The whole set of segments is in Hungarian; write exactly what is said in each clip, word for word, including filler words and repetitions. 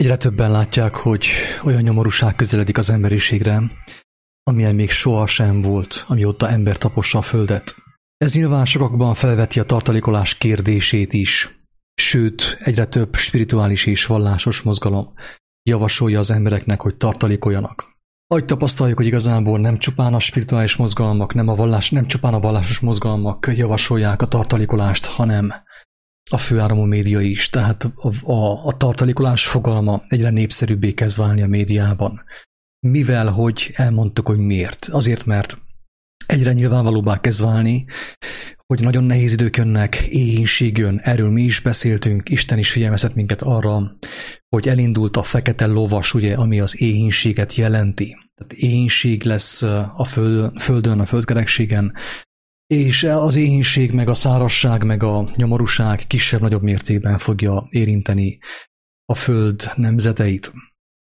Egyre többen látják, hogy olyan nyomorúság közeledik az emberiségre, amilyen még sohasem volt, amióta ember tapossa a földet. Ez nyilván sokakban felveti a tartalékolás kérdését is, sőt, egyre több spirituális és vallásos mozgalom javasolja az embereknek, hogy tartalékoljanak. Ahogy tapasztaljuk, hogy igazából nem csupán a spirituális mozgalmak, nem, a vallás, nem csupán a vallásos mozgalmak javasolják a tartalékolást, hanem a főáramú média is, tehát a, a, a tartalékolás fogalma egyre népszerűbbé kezd válni a médiában. Mivel, hogy elmondtuk, hogy miért. Azért, mert egyre nyilvánvalóbbá kezd válni, hogy nagyon nehéz idők jönnek, éhínség jön, erről mi is beszéltünk, Isten is figyelmeztet minket arra, hogy elindult a fekete lovas, ugye, ami az éhínséget jelenti. Tehát éhínség lesz a földön, földön a földkerekségen, és az éhínség, meg a szárazság, meg a nyomorúság kisebb-nagyobb mértékben fogja érinteni a föld nemzeteit.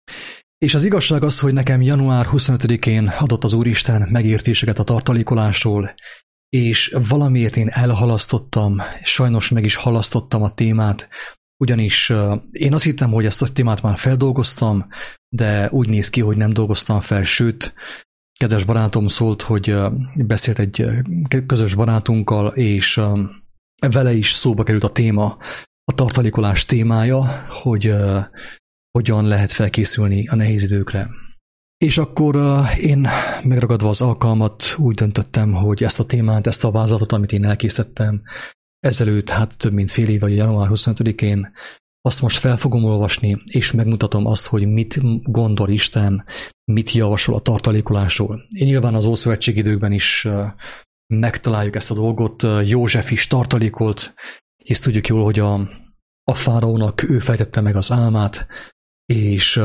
És az igazság az, hogy nekem január huszonötödikén adott az Úristen megértéseket a tartalékolásról, és valamiért én elhalasztottam, sajnos meg is halasztottam a témát, ugyanis én azt hittem, hogy ezt a témát már feldolgoztam, de úgy néz ki, hogy nem dolgoztam fel, sőt, kedves barátom szólt, hogy beszélt egy közös barátunkkal, és vele is szóba került a téma, a tartalékolás témája, hogy hogyan lehet felkészülni a nehéz időkre. És akkor én megragadva az alkalmat úgy döntöttem, hogy ezt a témát, ezt a vázlatot, amit én elkészítettem ezelőtt, hát több mint fél éve, január huszonötödikén, azt most fel fogom olvasni, és megmutatom azt, hogy mit gondol Isten, mit javasol a tartalékolásról. Én nyilván az ószövetségi időkben is megtaláljuk ezt a dolgot. József is tartalékolt, hisz tudjuk jól, hogy a, a fáraónak ő fejtette meg az álmát, és,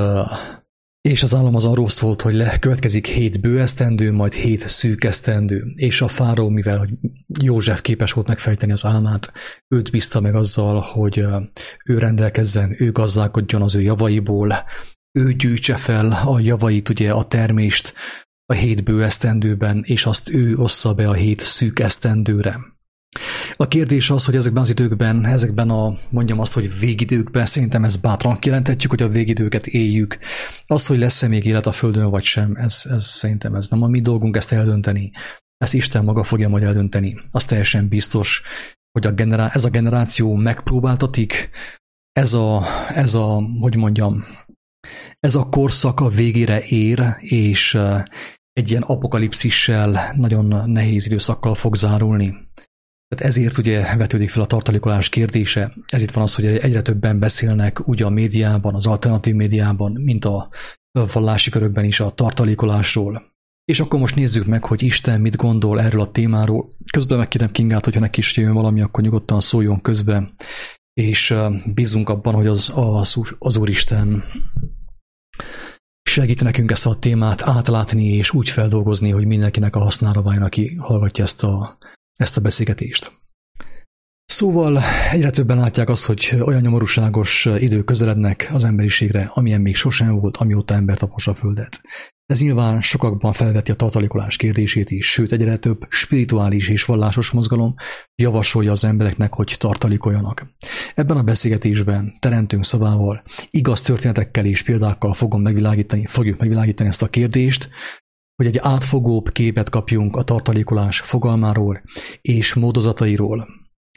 és az álom az arról szólt, hogy le, következik hét bő esztendő, majd hét szűk esztendő, és a fáraó, mivel hogy József képes volt megfejteni az álmát, őt bízta meg azzal, hogy ő rendelkezzen, ő gazdálkodjon az ő javaiból, ő gyűjtse fel a javait, ugye a termést a hét bő esztendőben, és azt ő ossza be a hét szűk esztendőre. A kérdés az, hogy ezekben az időkben, ezekben a, mondjam azt, hogy végidőkben, szerintem ezt bátran kijelenthetjük, hogy a végidőket éljük. Az, hogy lesz-e még élet a Földön, vagy sem, ez, ez szerintem ez nem a mi dolgunk ezt eldönteni. Ezt Isten maga fogja majd eldönteni. Az teljesen biztos, hogy a generá- ez a generáció megpróbáltatik, ez a, ez a, hogy mondjam, ez a korszak a végére ér, és egy ilyen apokalipszissel, nagyon nehéz időszakkal fog zárulni. Tehát ezért ugye vetődik fel a tartalékolás kérdése. Ez itt van az, hogy egyre többen beszélnek ugye a médiában, az alternatív médiában, mint a vallási körökben is a tartalékolásról. És akkor most nézzük meg, hogy Isten mit gondol erről a témáról. Közben megkérem Kingát, hogyha neki is jön valami, akkor nyugodtan szóljon közbe, és bízunk abban, hogy az, az, az Úristen segít nekünk ezt a témát átlátni és úgy feldolgozni, hogy mindenkinek a hasznára váljon, aki hallgatja ezt a ezt a beszélgetést. Szóval egyre többen látják azt, hogy olyan nyomorúságos idők közelednek az emberiségre, amilyen még sosem volt, amióta ember tapossa a földet. Ez nyilván sokakban felveti a tartalékolás kérdését is, sőt egyre több spirituális és vallásos mozgalom javasolja az embereknek, hogy tartalékoljanak. Ebben a beszélgetésben teremtőnk szavával, igaz történetekkel és példákkal fogom megvilágítani, fogjuk megvilágítani ezt a kérdést, hogy egy átfogóbb képet kapjunk a tartalékolás fogalmáról és módozatairól.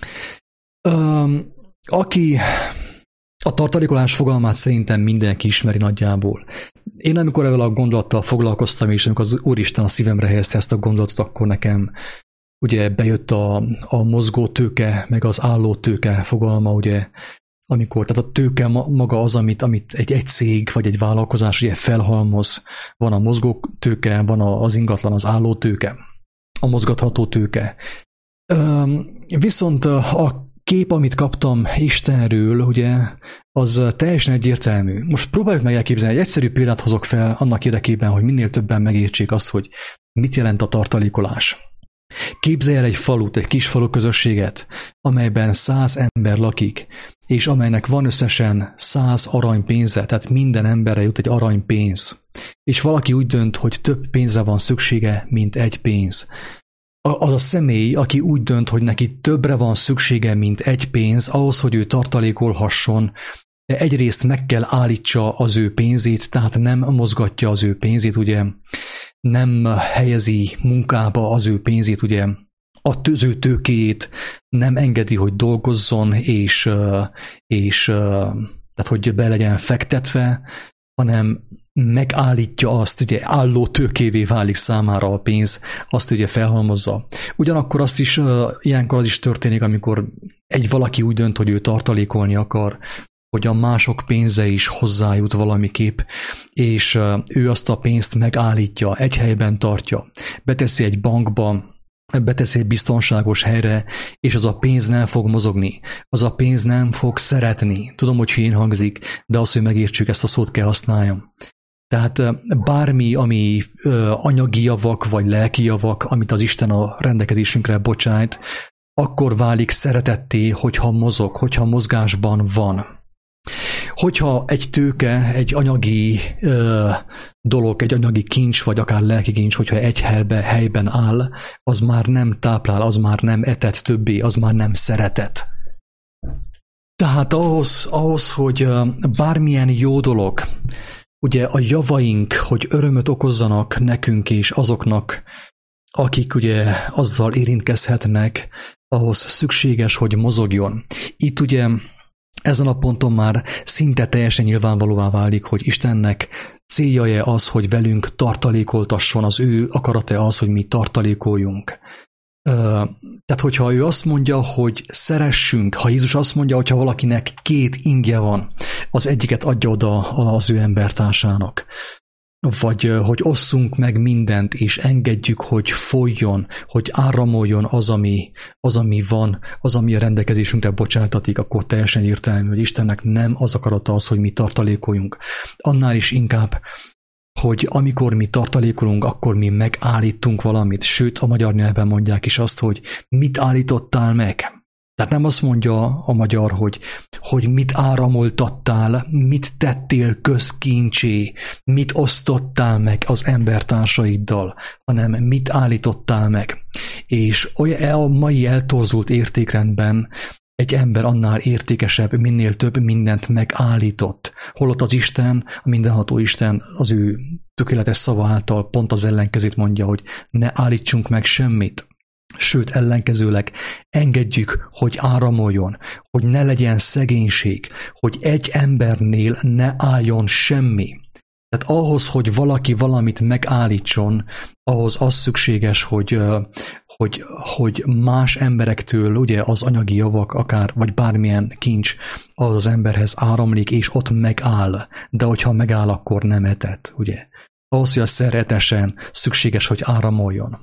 Aki a tartalékolás fogalmát szerintem mindenki ismeri nagyjából. Én amikor ezzel a gondolattal foglalkoztam, és amikor az Úristen a szívemre helyezte ezt a gondolatot, akkor nekem ugye bejött a, a mozgó tőke, meg az álló tőke fogalma, ugye, amikor, tehát a tőke maga az, amit, amit egy, egy cég vagy egy vállalkozás ugye felhalmoz. Van a mozgó tőke, van az ingatlan, az álló tőke, a mozgatható tőke. Viszont a kép, amit kaptam Istenről, ugye, az teljesen egyértelmű. Most próbáljuk meg elképzelni, egy egyszerű példát hozok fel annak érdekében, hogy minél többen megértsék azt, hogy mit jelent a tartalékolás. Képzelj el egy falut, egy kis falu közösséget, amelyben száz ember lakik, és amelynek van összesen száz aranypénze, tehát minden emberre jut egy aranypénz. És valaki úgy dönt, hogy több pénzre van szüksége, mint egy pénz. Az a személy, aki úgy dönt, hogy neki többre van szüksége, mint egy pénz, ahhoz, hogy ő tartalékolhasson, egyrészt meg kell állítsa az ő pénzét, tehát nem mozgatja az ő pénzét, ugye nem helyezi munkába az ő pénzét, ugye az ő tőkéjét nem engedi, hogy dolgozzon, és, és tehát, hogy be legyen fektetve, hanem megállítja azt, ugye álló tőkévé válik számára a pénz, azt ugye felhalmozza. Ugyanakkor azt is, ilyenkor az is történik, amikor egy valaki úgy dönt, hogy ő tartalékolni akar, hogy a mások pénze is hozzájut valamiképp, és ő azt a pénzt megállítja, egy helyben tartja, beteszi egy bankba, beteszi egy biztonságos helyre, és az a pénz nem fog mozogni, az a pénz nem fog szeretni. Tudom, hogy hülyén hangzik, de az, hogy megértsük, ezt a szót kell használjam. Tehát bármi, ami anyagi javak, vagy lelki javak, amit az Isten a rendelkezésünkre bocsájt, akkor válik szeretetté, hogyha mozog, hogyha mozgásban van. Hogyha egy tőke, egy anyagi ö, dolog, egy anyagi kincs, vagy akár lelki kincs, hogyha egy helyben, helyben áll, az már nem táplál, az már nem etet többé, az már nem szeretet. Tehát ahhoz, ahhoz, hogy bármilyen jó dolog, ugye a javaink, hogy örömöt okozzanak nekünk és azoknak, akik ugye azzal érintkezhetnek, ahhoz szükséges, hogy mozogjon. Itt ugye ezen a ponton már szinte teljesen nyilvánvalóvá válik, hogy Istennek célja az, hogy velünk tartalékoltasson, az ő akarata az, hogy mi tartalékoljunk. Tehát, hogyha ő azt mondja, hogy szeressünk, ha Jézus azt mondja, hogyha valakinek két ingje van, az egyiket adja oda az ő embertársának. Vagy hogy osszunk meg mindent, és engedjük, hogy folyjon, hogy áramoljon az, ami, az, ami van, az, ami a rendelkezésünkre bocsátatik, akkor teljesen értelmű, hogy Istennek nem az akarata az, hogy mi tartalékoljunk. Annál is inkább, hogy amikor mi tartalékolunk, akkor mi megállítunk valamit, sőt a magyar nyelven mondják is azt, hogy mit állítottál meg. Tehát nem azt mondja a magyar, hogy, hogy mit áramoltattál, mit tettél közkincsé, mit osztottál meg az embertársaiddal, hanem mit állítottál meg. És a mai eltorzult értékrendben egy ember annál értékesebb, minél több mindent megállított. Holott az Isten, a mindenható Isten az ő tökéletes szava által pont az ellenkezőt mondja, hogy ne állítsunk meg semmit. Sőt, ellenkezőleg engedjük, hogy áramoljon, hogy ne legyen szegénység, hogy egy embernél ne álljon semmi. Tehát ahhoz, hogy valaki valamit megállítson, ahhoz az szükséges, hogy, hogy, hogy más emberektől ugye az anyagi javak, akár, vagy bármilyen kincs, az az emberhez áramlik, és ott megáll. De hogyha megáll, akkor nem etet, ugye? Ahhoz, hogy a szeretesen szükséges, hogy áramoljon.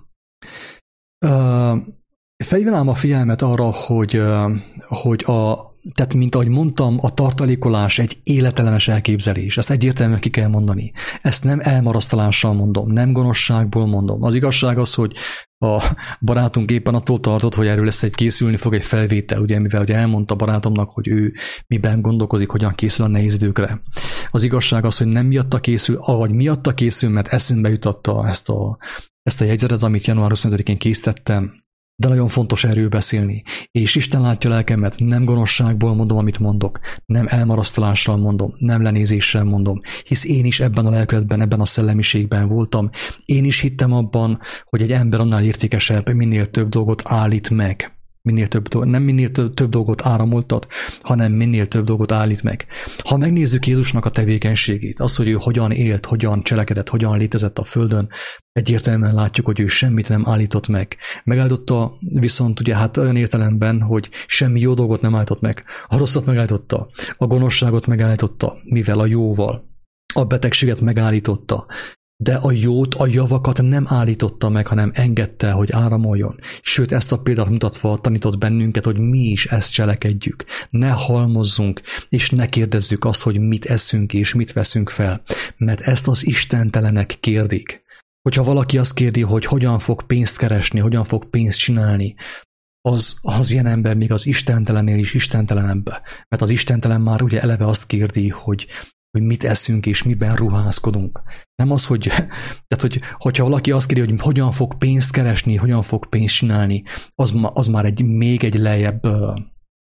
Uh, felhívnám a figyelmet arra, hogy, uh, hogy a, tehát mint ahogy mondtam, a tartalékolás egy életellenes elképzelés. Ezt egyértelműen ki kell mondani. Ezt nem elmarasztalással mondom, nem gonoszságból mondom. Az igazság az, hogy a barátunk éppen attól tartott, hogy erről lesz egy készülni fog egy felvétel, ugye, mivel ugye elmondta barátomnak, hogy ő miben gondolkozik, hogyan készül a nehéz időkre. Az igazság az, hogy nem miatta készül, vagy miatta készül, mert eszembe jutatta ezt a ezt a jegyzetet, amit január huszonötödikén készítettem, de nagyon fontos erről beszélni. És Isten látja lelkemet, nem gonoszságból mondom, amit mondok, nem elmarasztalással mondom, nem lenézéssel mondom, hisz én is ebben a lelkületben, ebben a szellemiségben voltam. Én is hittem abban, hogy egy ember annál értékesebb, minél több dolgot állít meg. Minél több, nem minél több, több dolgot áramoltat, hanem minél több dolgot állít meg. Ha megnézzük Jézusnak a tevékenységét, az, hogy ő hogyan élt, hogyan cselekedett, hogyan létezett a földön, egyértelműen látjuk, hogy ő semmit nem állított meg. Megállította viszont ugye hát olyan értelemben, hogy semmi jó dolgot nem állított meg. A rosszat megállította, a gonoszságot megállította, mivel a jóval. A betegséget megállította. De a jót, a javakat nem állította meg, hanem engedte, hogy áramoljon. Sőt, ezt a példát mutatva tanított bennünket, hogy mi is ezt cselekedjük. Ne halmozzunk, és ne kérdezzük azt, hogy mit eszünk és mit veszünk fel. Mert ezt az istentelenek kérdik. Hogyha valaki azt kérdi, hogy hogyan fog pénzt keresni, hogyan fog pénzt csinálni, az, az ilyen ember még az istentelennél is istentelenebb. Mert az istentelen már ugye eleve azt kérdi, hogy hogy mit eszünk és miben ruházkodunk. Nem az, hogy, tehát, hogy hogyha valaki azt kéri, hogy hogyan fog pénzt keresni, hogyan fog pénzt csinálni, az, az már egy, még egy lejjebb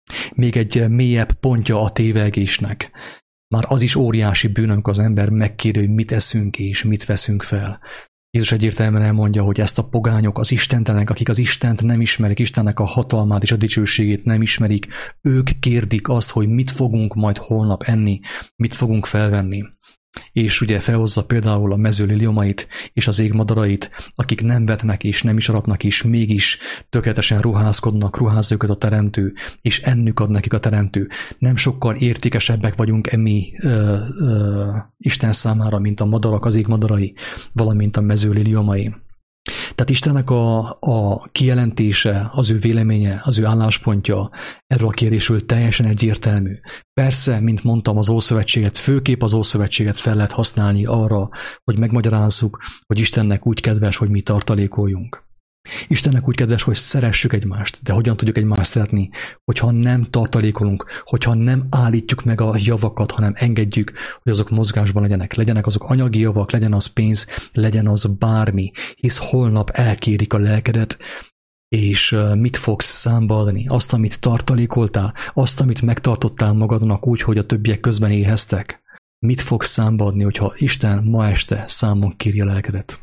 Még egy mélyebb pontja a tévegésnek. Már az is óriási bűn, amikor az ember megkérdő, hogy mit eszünk és mit veszünk fel. Jézus egyértelműen elmondja, hogy ezt a pogányok, az istentelenek, akik az Istent nem ismerik, Istennek a hatalmát és a dicsőségét nem ismerik, ők kérdik azt, hogy mit fogunk majd holnap enni, mit fogunk felvenni. És ugye felhozza például a mező liliomait és az ég madarait, akik nem vetnek és nem is aratnak, és mégis tökéletesen ruházkodnak, ruházza őket a teremtő, és ennük ad nekik a teremtő. Nem sokkal értékesebbek vagyunk emi ö, ö, Isten számára, mint a madarak, az ég madarai, valamint a mező liliomai. Tehát Istennek a, a kijelentése, az ő véleménye, az ő álláspontja erről a kérdésről teljesen egyértelmű. Persze, mint mondtam, az Ószövetséget, főképp az Ószövetséget fel lehet használni arra, hogy megmagyarázzuk, hogy Istennek úgy kedves, hogy mi tartalékoljunk. Istennek úgy kedves, hogy szeressük egymást, de hogyan tudjuk egymást szeretni, hogyha nem tartalékolunk, hogyha nem állítjuk meg a javakat, hanem engedjük, hogy azok mozgásban legyenek. Legyenek azok anyagi javak, legyen az pénz, legyen az bármi, hisz holnap elkérik a lelkedet, és mit fogsz számba adni? Azt, amit tartalékoltál, azt, amit megtartottál magadnak úgy, hogy a többiek közben éheztek. Mit fogsz számba adni, hogyha Isten ma este számon kéri a lelkedet?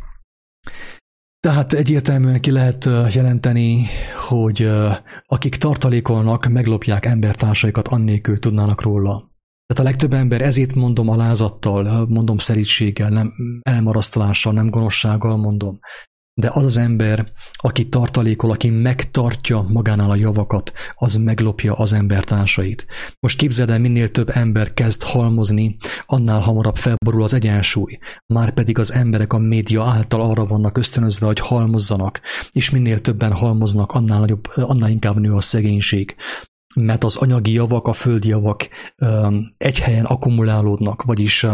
Tehát egyértelműen ki lehet jelenteni, hogy akik tartalékolnak, meglopják embertársaikat, annélkül tudnának róla. Tehát a legtöbb ember, ezért mondom alázattal, mondom szerítséggel, nem elmarasztalással, nem gonoszsággal mondom. De az az ember, aki tartalékol, aki megtartja magánál a javakat, az meglopja az embertársait. Most képzeld el, minél több ember kezd halmozni, annál hamarabb felborul az egyensúly. Márpedig az emberek a média által arra vannak ösztönözve, hogy halmozzanak, és minél többen halmoznak, annál, nagyobb, annál inkább nő a szegénység. Mert az anyagi javak, a földi javak egy helyen akkumulálódnak, vagyis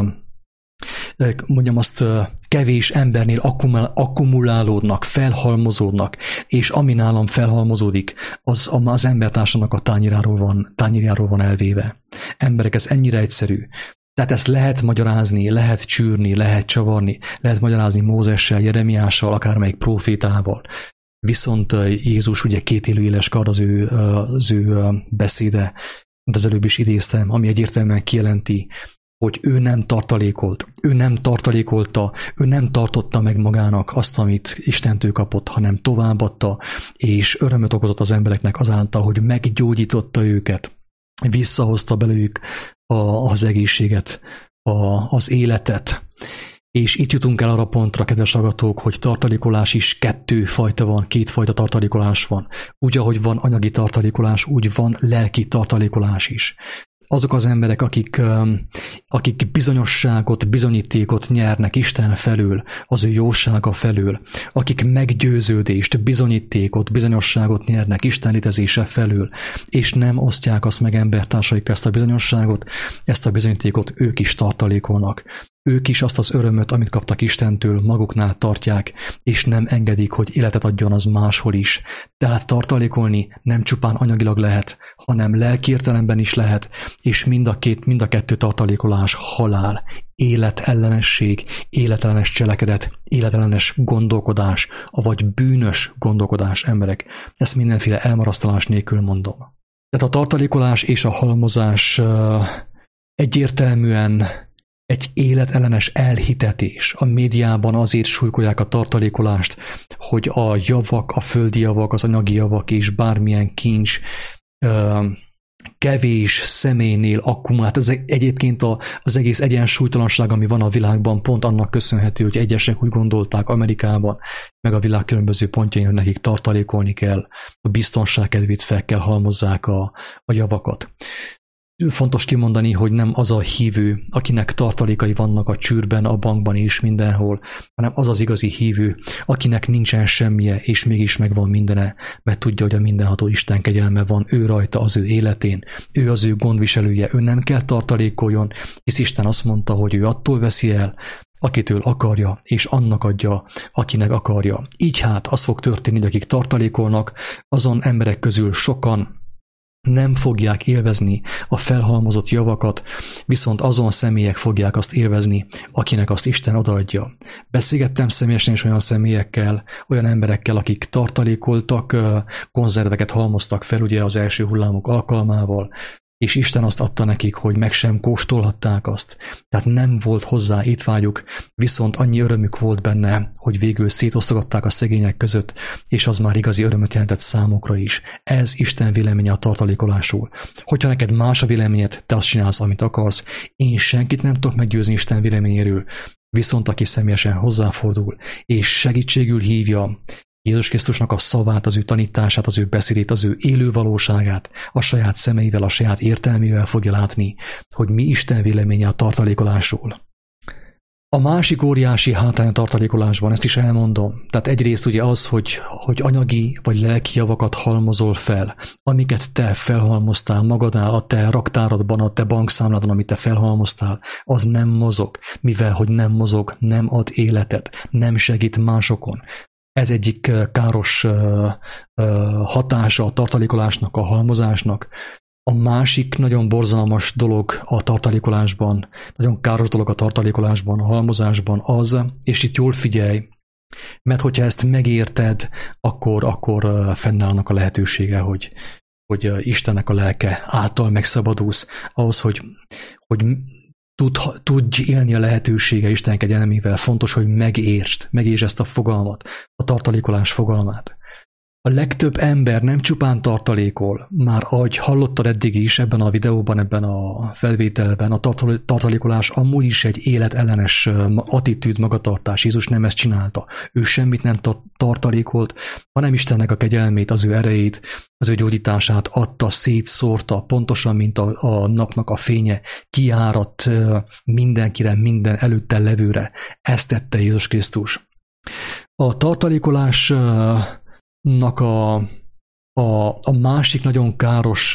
mondjam azt, kevés embernél akkumulálódnak, felhalmozódnak, és ami nálam felhalmozódik, az az embertársának a tányéráról van, tányérjáról van elvéve. Emberek, ez ennyire egyszerű. Tehát ezt lehet magyarázni, lehet csűrni, lehet csavarni, lehet magyarázni Mózessel, Jeremiással, akármelyik profétával. Viszont Jézus ugye két élő éles kard az ő, az ő beszéde, mint az előbb is idéztem, ami egyértelműen kijelenti, hogy ő nem tartalékolt, ő nem tartalékolta, ő nem tartotta meg magának azt, amit Istentől kapott, hanem továbbadta, és örömöt okozott az embereknek azáltal, hogy meggyógyította őket, visszahozta belőlük a, az egészséget, a, az életet. És itt jutunk el arra pontra, kedves hallgatók, hogy tartalékolás is kettő fajta van, két fajta tartalékolás van. Úgy, ahogy van anyagi tartalékolás, úgy van lelki tartalékolás is. Azok az emberek, akik, akik bizonyosságot, bizonyítékot nyernek Isten felől, az ő jósága felől, akik meggyőződést, bizonyítékot, bizonyosságot nyernek Isten létezése felől, és nem osztják azt meg embertársaikra ezt a bizonyosságot, ezt a bizonyítékot ők is tartalékolnak. Ők is azt az örömöt, amit kaptak Istentől, maguknál tartják, és nem engedik, hogy életet adjon az máshol is. Tehát tartalékolni nem csupán anyagilag lehet, hanem lelki értelemben is lehet, és mind a, két, mind a kettő tartalékolás halál, életellenesség, életellenes cselekedet, életellenes gondolkodás, avagy bűnös gondolkodás, emberek. Ezt mindenféle elmarasztalás nélkül mondom. Tehát a tartalékolás és a halmozás egyértelműen egy életellenes elhitetés. A médiában azért súlykolják a tartalékolást, hogy a javak, a földi javak, az anyagi javak és bármilyen kincs kevés személynél akkumulált. Ez egyébként az egész egyensúlytalanság, ami van a világban, pont annak köszönhető, hogy egyesek úgy gondolták Amerikában, meg a világ különböző pontjain, hogy nekik tartalékolni kell, a biztonság kedvét fel kell halmozzák a, a javakat. Fontos kimondani, hogy nem az a hívő, akinek tartalékai vannak a csűrben, a bankban és mindenhol, hanem az az igazi hívő, akinek nincsen semmije, és mégis megvan mindene, mert tudja, hogy a mindenható Isten kegyelme van ő rajta az ő életén, ő az ő gondviselője, ő nem kell tartalékoljon, hisz Isten azt mondta, hogy ő attól veszi el, akitől akarja, és annak adja, akinek akarja. Így hát az fog történni, hogy akik tartalékolnak, azon emberek közül sokan nem fogják élvezni a felhalmozott javakat, viszont azon személyek fogják azt élvezni, akinek azt Isten odaadja. Beszélgettem személyesen is olyan személyekkel, olyan emberekkel, akik tartalékoltak, konzerveket halmoztak fel ugye az első hullámok alkalmával, és Isten azt adta nekik, hogy meg sem kóstolhatták azt. Tehát nem volt hozzá étvágyuk, viszont annyi örömük volt benne, hogy végül szétosztogatták a szegények között, és az már igazi örömöt jelentett számukra is. Ez Isten véleménye a tartalékolásról. Hogyha neked más a véleményed, te azt csinálsz, amit akarsz. Én senkit nem tudok meggyőzni Isten véleményéről, viszont aki személyesen hozzáfordul, és segítségül hívja Jézus Krisztusnak a szavát, az ő tanítását, az ő beszédét, az ő élő valóságát, a saját szemeivel, a saját értelmével fogja látni, hogy mi Isten véleménye a tartalékolásról. A másik óriási hátrány a tartalékolásban, ezt is elmondom. Tehát egyrészt ugye az, hogy, hogy anyagi vagy lelki javakat halmozol fel, amiket te felhalmoztál magadnál, a te raktáradban, a te bankszámládon, amit te felhalmoztál, az nem mozog, mivel hogy nem mozog, nem ad életet, nem segít másokon. Ez egyik káros hatása a tartalékolásnak, a halmozásnak. A másik nagyon borzalmas dolog a tartalékolásban, nagyon káros dolog a tartalékolásban, a halmozásban az, és itt jól figyelj, mert hogyha ezt megérted, akkor, akkor fennállnak a lehetősége, hogy, hogy Istennek a lelke által megszabadulsz ahhoz, hogy, hogy tud, tudj élni a lehetősége Isten kegyelmével. Fontos, hogy megértsd, megértsd ezt a fogalmat, a tartalékolás fogalmát. A legtöbb ember nem csupán tartalékol, már ahogy hallottad eddig is ebben a videóban, ebben a felvételben, a tartalékolás amúgy is egy életellenes attitűd, magatartás. Jézus nem ezt csinálta. Ő semmit nem tartalékolt, hanem Istennek a kegyelmét, az ő erejét, az ő gyógyítását adta, szétszórta, pontosan, mint a, a napnak a fénye, kiáradt mindenkire, minden előtte levőre. Ezt tette Jézus Krisztus. A tartalékolás nak a, a, a másik nagyon káros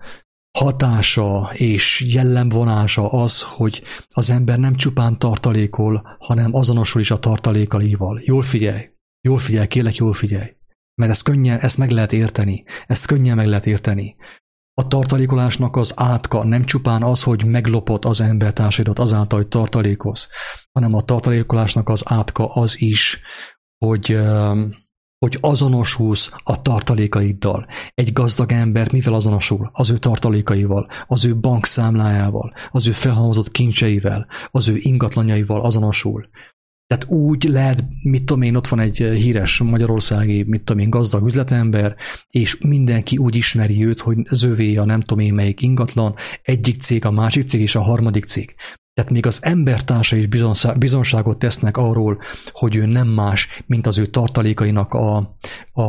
hatása és jellemvonása az, hogy az ember nem csupán tartalékol, hanem azonosul is a tartalékaival. Jól figyelj, jól figyelj, kérlek, jól figyelj, mert ezt könnyen, ezt meg lehet érteni, ezt könnyen meg lehet érteni. A tartalékolásnak az átka nem csupán az, hogy meglopod az embertársaidat azáltal, hogy tartalékolsz, hanem a tartalékolásnak az átka az is, hogy hogy azonosulsz a tartalékaiddal. Egy gazdag ember mivel azonosul? Az ő tartalékaival, az ő bankszámlájával, az ő felhalmozott kincseivel, az ő ingatlanjaival azonosul. Tehát úgy lehet, mit tudom én, ott van egy híres magyarországi, mit tudom én, gazdag üzletember, és mindenki úgy ismeri őt, hogy az övé a nem tudom én melyik ingatlan, egyik cég, a másik cég és a harmadik cég. Tehát még az embertársa is bizonságot tesznek arról, hogy ő nem más, mint az ő tartalékainak a, a,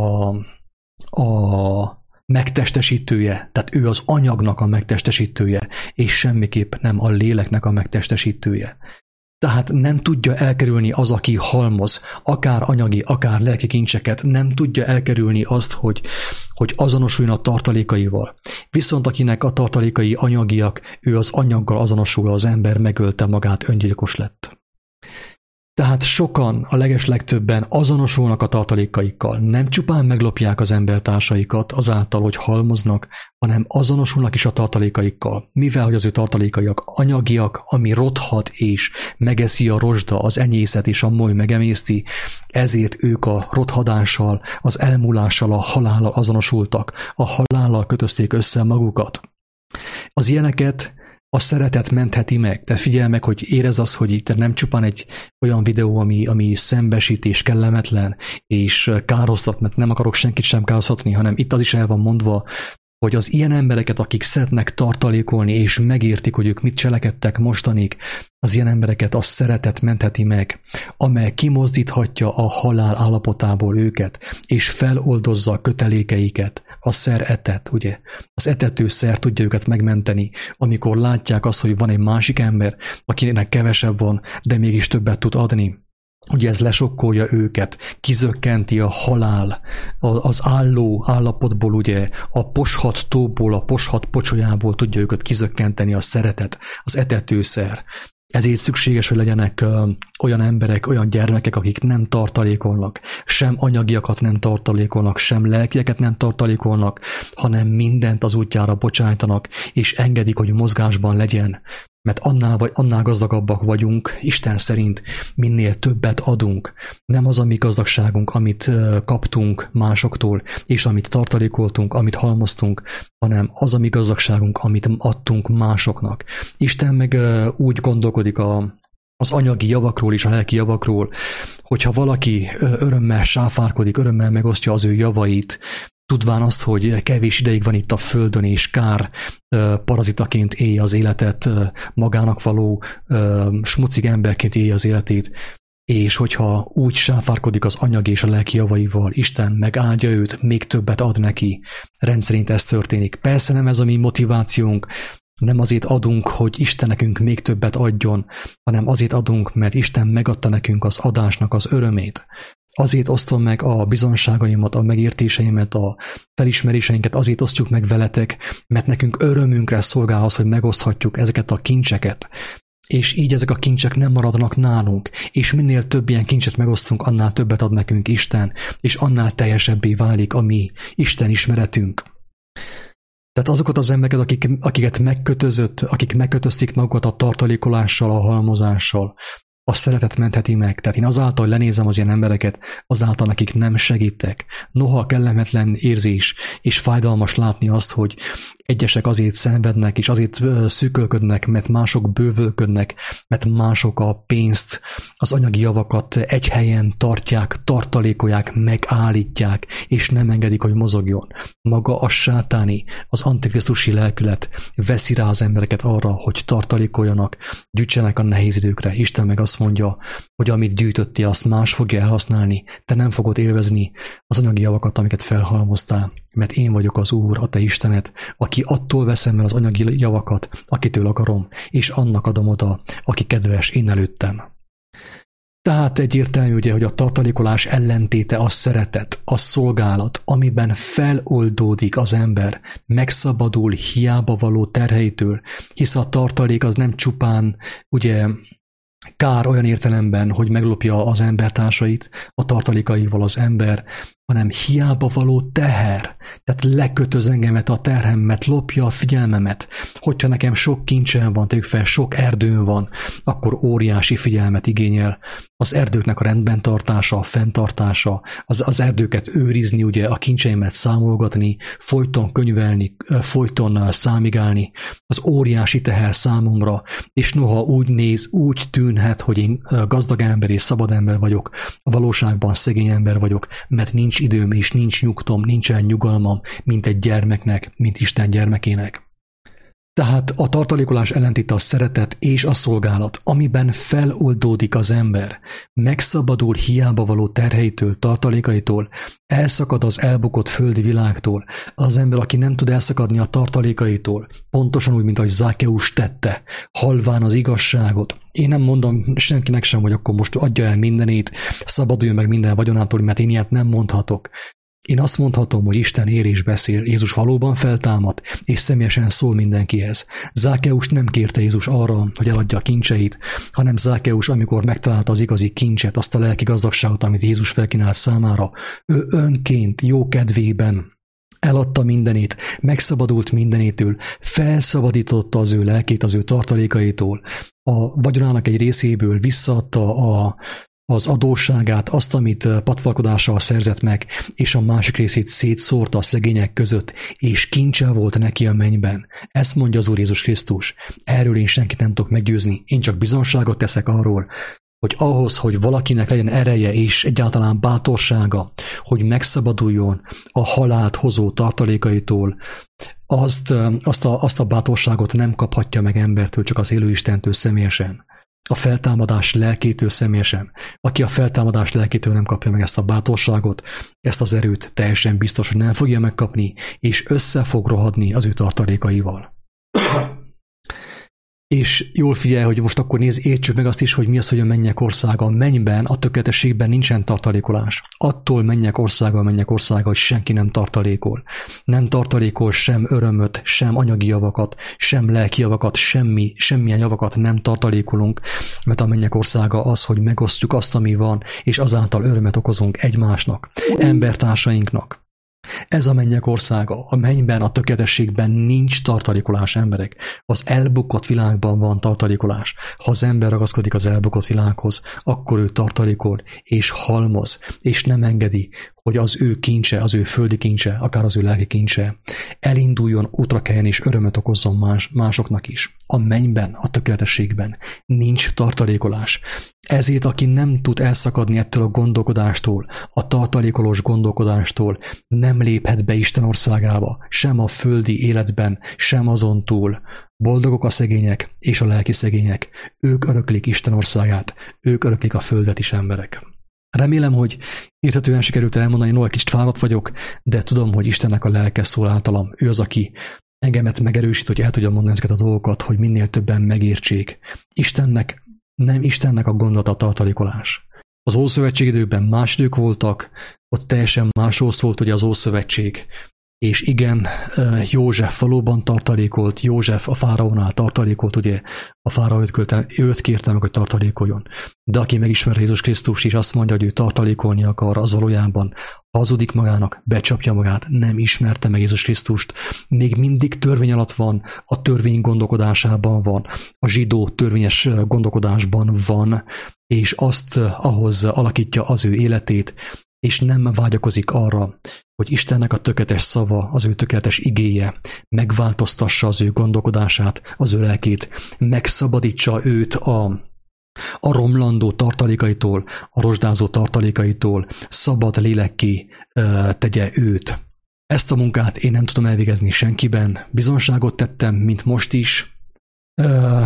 a megtestesítője. Tehát ő az anyagnak a megtestesítője, és semmiképp nem a léleknek a megtestesítője. Tehát nem tudja elkerülni az, aki halmoz, akár anyagi, akár lelki kincseket, nem tudja elkerülni azt, hogy, hogy azonosuljon a tartalékaival. Viszont akinek a tartalékai anyagiak, ő az anyaggal azonosul, az ember megölte magát, öngyilkos lett. Tehát sokan, a legeslegtöbben azonosulnak a tartalékaikkal. Nem csupán meglopják az embertársaikat azáltal, hogy halmoznak, hanem azonosulnak is a tartalékaikkal. Mivel, hogy az ő tartalékaiak anyagiak, ami rothat és megeszi a rozsda, az enyészet és a moly megemészti, ezért ők a rothadással, az elmúlással, a halállal azonosultak. A halállal kötözték össze magukat. Az ilyeneket a szeretet mentheti meg. Tehát figyelj meg, hogy érezd azt, hogy itt nem csupán egy olyan videó, ami, ami szembesít és kellemetlen, és károsztat, mert nem akarok senkit sem károsztatni, hanem itt az is el van mondva, hogy az ilyen embereket, akik szeretnek tartalékolni, és megértik, hogy ők mit cselekedtek mostanig, az ilyen embereket a szeretet mentheti meg, amely kimozdíthatja a halál állapotából őket, és feloldozza a kötelékeiket, a szer etet, ugye? Az etető szer tudja őket megmenteni, amikor látják azt, hogy van egy másik ember, akinek kevesebb van, de mégis többet tud adni. Ugye ez lesokkolja őket, kizökkenti a halál, az álló állapotból, ugye a poshat tóból, a poshat pocsolyából tudja őket kizökkenteni a szeretet, az etetőszer. Ezért szükséges, hogy legyenek olyan emberek, olyan gyermekek, akik nem tartalékolnak, sem anyagiakat nem tartalékolnak, sem lelkieket nem tartalékolnak, hanem mindent az útjára bocsájtanak, és engedik, hogy mozgásban legyen. Mert annál vagy annál gazdagabbak vagyunk, Isten szerint minél többet adunk. Nem az a mi gazdagságunk, amit kaptunk másoktól, és amit tartalékoltunk, amit halmoztunk, hanem az a mi gazdagságunk, amit adtunk másoknak. Isten meg úgy gondolkodik a, az anyagi javakról és a lelki javakról, hogyha valaki örömmel sáfárkodik, örömmel megosztja az ő javait, tudván azt, hogy kevés ideig van itt a földön, és kár parazitaként élje az életet, magának való smucig emberként élje az életét, és hogyha úgy sáfárkodik az anyagi és a lelki javaival, Isten megáldja őt, még többet ad neki. Rendszerint ez történik. Persze nem ez a mi motivációnk, nem azért adunk, hogy Isten nekünk még többet adjon, hanem azért adunk, mert Isten megadta nekünk az adásnak az örömét. Azért osztom meg a bizonságaimat, a megértéseimet, a felismeréseinket, azért osztjuk meg veletek, mert nekünk örömünkre szolgál az, hogy megoszthatjuk ezeket a kincseket. És így ezek a kincsek nem maradnak nálunk, és minél több ilyen kincset megosztunk, annál többet ad nekünk Isten, és annál teljesebbé válik a mi Isten ismeretünk. Tehát azokat az embereket, akik, akiket megkötözött, akik megkötözték magukat a tartalékolással, a halmozással, a szeretet mentheti meg. Tehát én azáltal lenézem az ilyen embereket, azáltal nekik nem segítek. Noha kellemetlen érzés és fájdalmas látni azt, hogy egyesek azért szenvednek, és azért szűkölködnek, mert mások bővölködnek, mert mások a pénzt, az anyagi javakat egy helyen tartják, tartalékolják, megállítják, és nem engedik, hogy mozogjon. Maga a sátáni, az antikrisztusi lelkület veszi rá az embereket arra, hogy tartalékoljanak, gyűjtsenek a nehéz időkre. Isten meg azt mondja, hogy amit gyűjtöttél, azt más fogja elhasználni, te nem fogod élvezni az anyagi javakat, amiket felhalmoztál, mert én vagyok az Úr, a te Istened, aki attól veszem el az anyagi javakat, akitől akarom, és annak adom oda, aki kedves én előttem. Tehát egyértelmű, ugye, hogy a tartalékolás ellentéte a szeretet, a szolgálat, amiben feloldódik az ember, megszabadul hiába való terheitől, hisz a tartalék az nem csupán, ugye, kár olyan értelemben, hogy meglopja az embertársait, a tartalékaival az ember, hanem hiába való teher, tehát lekötöz engemet a terhemet, lopja a figyelmemet. Hogyha nekem sok kincsem van, tegyük fel, sok erdőm van, akkor óriási figyelmet igényel. Az erdőknek a rendben tartása, a fenntartása, az, az erdőket őrizni, ugye a kincseimet számolgatni, folyton könyvelni, folyton számigálni, az óriási teher számomra, és noha úgy néz, úgy tűnhet, hogy én gazdag ember és szabad ember vagyok, a valóságban szegény ember vagyok, mert nincs időm és nincs nyugtom, nincsen nyugalmam, mint egy gyermeknek, mint Isten gyermekének. Tehát a tartalékolás ellentéte a szeretet és a szolgálat, amiben feloldódik az ember, megszabadul hiába való terheitől, tartalékaitól, elszakad az elbukott földi világtól, az ember, aki nem tud elszakadni a tartalékaitól, pontosan úgy, mint ahogy Zákeus tette, halván az igazságot. Én nem mondom senkinek sem, hogy akkor most adja el mindenét, szabaduljon meg minden vagyonától, mert én ilyet nem mondhatok. Én azt mondhatom, hogy Isten ér és beszél, Jézus valóban feltámad, és személyesen szól mindenkihez. Zákeus nem kérte Jézus arra, hogy eladja a kincseit, hanem Zákeus, amikor megtalálta az igazi kincset, azt a lelki gazdagságot, amit Jézus felkínált számára, ő önként, jó kedvében eladta mindenét, megszabadult mindenétől, felszabadította az ő lelkét az ő tartalékaitól, a vagyonának egy részéből visszaadta a az adósságát, azt, amit patvalkodással szerzett meg, és a másik részét szétszórta a szegények között, és kincse volt neki a mennyben. Ezt mondja az Úr Jézus Krisztus. Erről én senkit nem tudok meggyőzni. Én csak bizonságot teszek arról, hogy ahhoz, hogy valakinek legyen ereje és egyáltalán bátorsága, hogy megszabaduljon a halált hozó tartalékaitól, azt, azt, a, azt a bátorságot nem kaphatja meg embertől, csak az élő Istentől személyesen. A feltámadás lelkétől személyesen. Aki a feltámadás lelkétől nem kapja meg ezt a bátorságot, ezt az erőt teljesen biztos, hogy nem fogja megkapni, és össze fog rohadni az ő tartalékaival. És jól figyelj, hogy most akkor nézd, értsük meg azt is, hogy mi az, hogy a mennyek országa. A mennyben, a tökéletességben nincsen tartalékolás. Attól mennyek országa a mennyek országa, hogy senki nem tartalékol. Nem tartalékol sem örömöt, sem anyagi javakat, sem lelki javakat, semmi, semmilyen javakat nem tartalékolunk, mert a mennyek országa az, hogy megosztjuk azt, ami van, és azáltal örömet okozunk egymásnak, embertársainknak. Ez a mennyek országa. A mennyben, a tökéletességben nincs tartalékolás, emberek. Az elbukott világban van tartalékolás. Ha az ember ragaszkodik az elbukott világhoz, akkor ő tartalékol, és halmoz, és nem engedi, hogy az ő kincse, az ő földi kincse, akár az ő lelki kincse elinduljon, útra keljen és örömet okozzon más, másoknak is. A mennyben, a tökéletességben nincs tartalékolás. Ezért, aki nem tud elszakadni ettől a gondolkodástól, a tartalékolós gondolkodástól, nem léphet be Isten országába, sem a földi életben, sem azon túl. Boldogok a szegények és a lelki szegények. Ők öröklik Isten országát, ők öröklik a földet is, emberek. Remélem, hogy érthetően sikerült elmondani, no, egy kicsit fáradt vagyok, de tudom, hogy Istennek a lelke szól általam. Ő az, aki engemet megerősít, hogy el tudjam mondani ezeket a dolgokat, hogy minél többen megértsék. Istennek, nem Istennek a gondolata a tartalékolás. Az Ószövetség időkben más idők voltak, ott teljesen másról szólt ugye az Ószövetség. És igen, József valóban tartalékolt, József a fáraónál tartalékolt, ugye a fáraó őt, őt kérte meg, hogy tartalékoljon. De aki megismerte Jézus Krisztust és azt mondja, hogy ő tartalékolni akar, az valójában hazudik magának, becsapja magát, nem ismerte meg Jézus Krisztust. Még mindig törvény alatt van, a törvény gondolkodásában van, a zsidó törvényes gondolkodásban van, és azt ahhoz alakítja az ő életét, és nem vágyakozik arra, hogy Istennek a tökéletes szava, az ő tökéletes igéje megváltoztassa az ő gondolkodását, az ő lelkét, megszabadítsa őt a, a romlandó tartalékaitól, a rozsdázó tartalékaitól, szabad lélekké uh, tegye őt. Ezt a munkát én nem tudom elvégezni senkiben, bizonságot tettem, mint most is. Uh,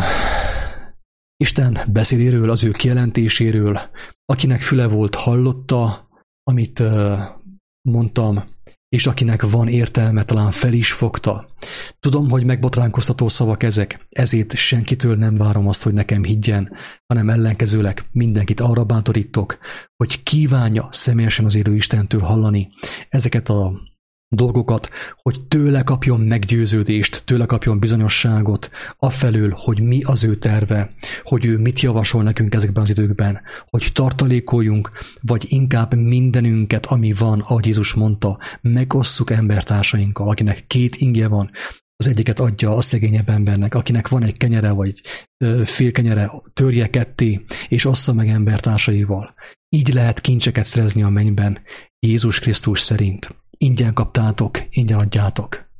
Isten beszédéről, az ő kijelentéséről, akinek füle volt, hallotta, amit uh, mondtam, és akinek van értelme, talán fel is fogta. Tudom, hogy megbotránkoztató szavak ezek, ezért senkitől nem várom azt, hogy nekem higgyen, hanem ellenkezőleg mindenkit arra bátorítok, hogy kívánja személyesen az élő Istentől hallani ezeket a dolgokat, hogy tőle kapjon meggyőződést, tőle kapjon bizonyosságot afelől, hogy mi az ő terve, hogy ő mit javasol nekünk ezekben az időkben, hogy tartalékoljunk, vagy inkább mindenünket, ami van, ahogy Jézus mondta, megosszuk embertársainkkal, akinek két ingje van, az egyiket adja a szegényebb embernek, akinek van egy kenyere, vagy fél kenyere, törje ketté, és ossza meg embertársaival. Így lehet kincseket szerezni a mennyben, Jézus Krisztus szerint. Ingyen kaptátok, ingyen adjátok.